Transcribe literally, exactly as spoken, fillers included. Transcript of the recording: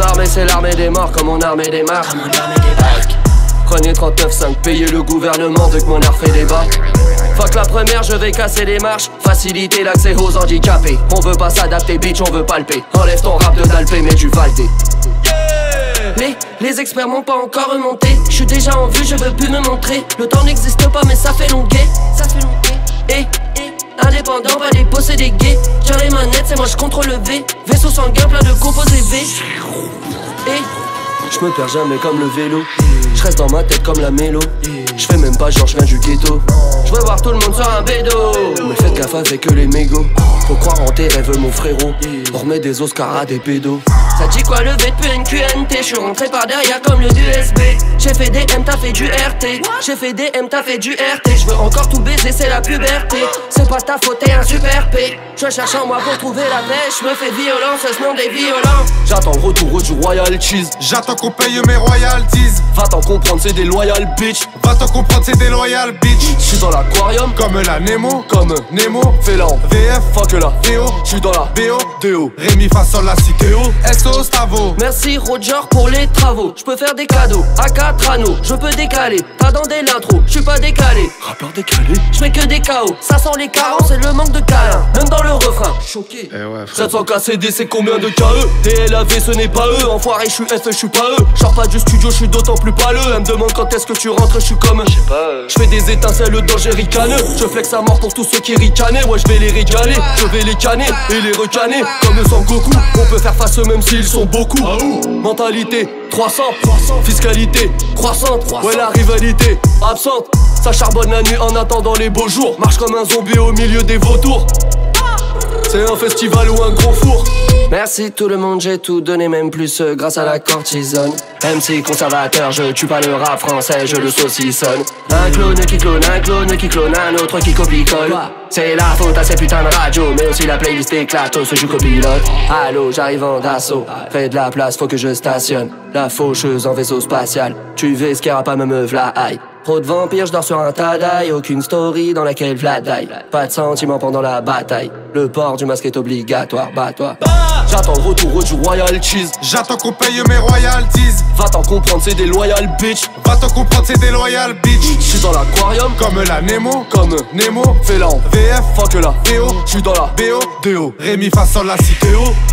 armée c'est l'armée des morts, comme mon armée des marques. Comme mon armée des barques. Prenez trente-neuf cinq, payez le gouvernement dès que mon art fait débat. Fuck la première, je vais casser les marches, faciliter l'accès aux handicapés. On veut pas s'adapter, bitch, on veut palper. Enlève ton rap de dalpé, mais du valté. Les, les experts m'ont pas encore remonté. J'suis déjà en vue, je veux plus me montrer. Le temps n'existe pas, mais ça fait longuer. Ça fait longuer. Et, et, indépendant, pas des possédés gays. Tiens les manettes, c'est moi j'contrôle le V. Vaisseau sanguin, plein de composés V. Et j'me perds jamais comme le vélo. J'reste dans ma tête comme la mélo. J'fais même pas genre j'viens du ghetto. J'veux voir tout le monde sur un bédo. Mais faites gaffe avec les mégots. Faut croire en tes rêves mon frérot. On remet des Oscars à des pédos. Ça dit quoi lever depuis une Q N T? J'suis rentré par derrière comme le U S B. J'ai fait des M, t'as fait du R T. J'ai fait des M, t'as fait du R T. J'veux encore tout baiser, c'est la puberté. C'est pas ta faute, t'es un super P. Je cherche en moi pour trouver la paix. J'me fais violence, ce nom des violents. J'attends le retour du Royal Cheese. J'attends qu'on paye mes royalties. Va t'en comprendre, c'est des loyal bitch. Va t'en comprendre, c'est des loyal bitch. J'suis dans l'aquarium, comme la Nemo. Comme Nemo, Félan, V F, fuck la Théo. J'suis dans la B O, D O, Rémi Fassol la cité. S O Stavo. Merci Roger pour les travaux. J'peux faire des cadeaux à quatre anneaux. Je peux décaler, t'as dans des l'intro. J'suis pas décalé, rappeur décalé. J'fais que des K O, ça sent les carences et le manque de câlin. Même dans le refrain, choqué. Eh ouais, sept cents K C D c'est combien de K E? T L A V ce n'est pas eux. Enfoiré j'suis F, j'suis pas eux. J'sors pas du studio, j'suis d'autant plus pâleux. Elle me demande quand est-ce que tu rentres, j'suis comme j'sais pas euh... J'fais des étincelles dans j'ai ricaneux. Je flex à mort pour tous ceux qui ricanaient. Ouais j'vais les régaler, je vais les canner et les recaner. Comme le Sangoku, on peut faire face même s'ils sont beaucoup. Mentalité trois cents, fiscalité croissante. Ouais la rivalité absente. Ça charbonne la nuit en attendant les beaux jours. Marche comme un zombie au milieu des vautours. C'est un festival ou un gros four. Merci tout le monde, j'ai tout donné, même plus euh, grâce à la cortisone. M C conservateur, je tue pas le rap français, je le saucissonne. Un clone qui clone, un clone qui clone, un autre qui copie-colle. C'est la faute à ces putains de radios, mais aussi la playlist éclate, ce jeu copilote. Allô, j'arrive en d'assaut, fais de la place, faut que je stationne. La faucheuse en vaisseau spatial, tu vesqueras pas me me v'la aïe. Trop de vampires, je dors sur un tas d'ail. Aucune story dans laquelle vladaille. Pas de sentiments pendant la bataille. Le port du masque est obligatoire, bats-toi. J'attends le retour du Royal Cheese. J'attends qu'on paye mes royalties. Va t'en comprendre, c'est des loyal bitch. Va t'en comprendre, c'est des loyal bitch. J'suis dans l'aquarium, comme la Nemo. Comme Nemo, Félan, V F, fuck la Théo. J'suis dans la B O, D O, Rémi Fassol la cité.